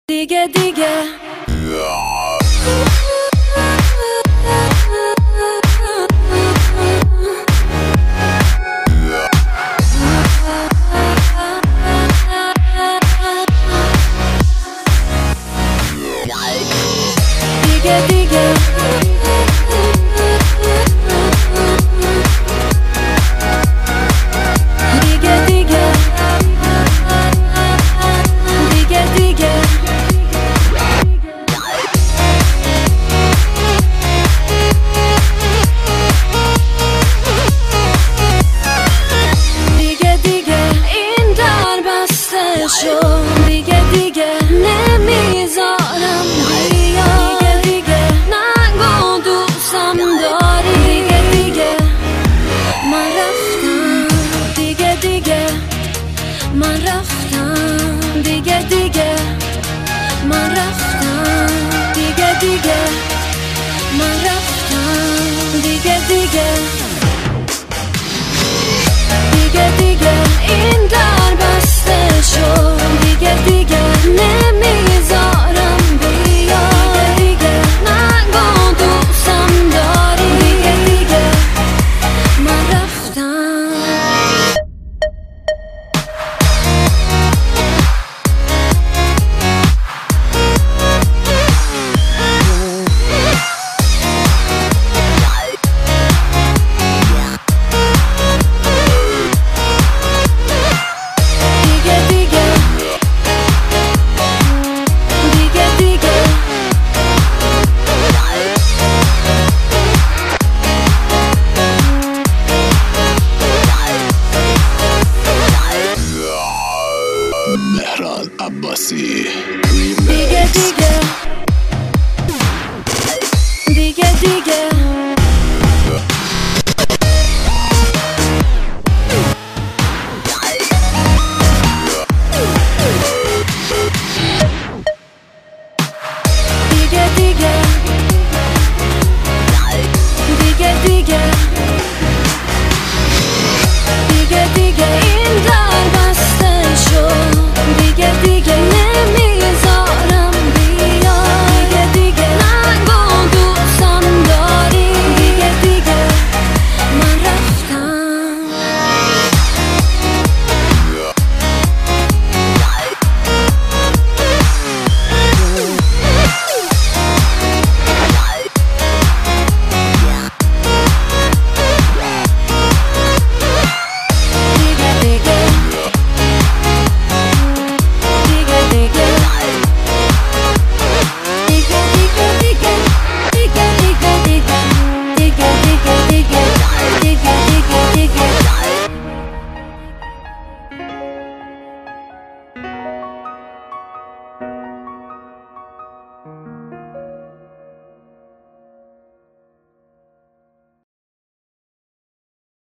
دیگه دیگه دیگه دیگه دیگه دیگه نمیذارم بیا دیگه دیگه نگو دوستم داری دیگه دیگه من رفتم دیگه دیگه من رفتم دیگه دیگه من رفتم دیگه دیگه من رفتم دیگه دیگه دیگه دیگه این در بسته شد دیگه دیگه نمیذارم بیا دیگه دیگه نگو دوستم داری دیگه دیگه من رفتم مهران عباسی دیگه دیگه دیگه دیگه